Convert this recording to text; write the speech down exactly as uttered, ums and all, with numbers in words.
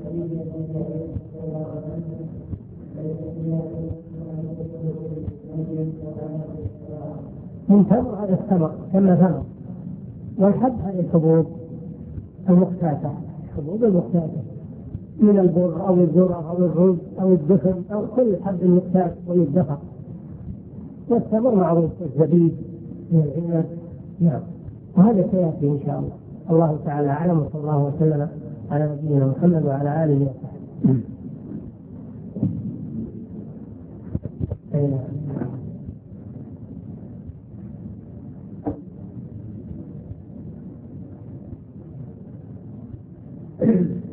من تمر هذا التمر كما ثمر، والحب هذه الحبوب المختاتة، الحبوب المختاتة من البر أو الذرة أو الرز أو الدخن أو كل حب مختات ويدخر. والتمر معروف الزبيب من العنب. نعم، وهذا سيأتي إن شاء الله. الله تعالى أعلم، وصلى الله وسلم على نبينا محمد وعلى آله وصحبه. أين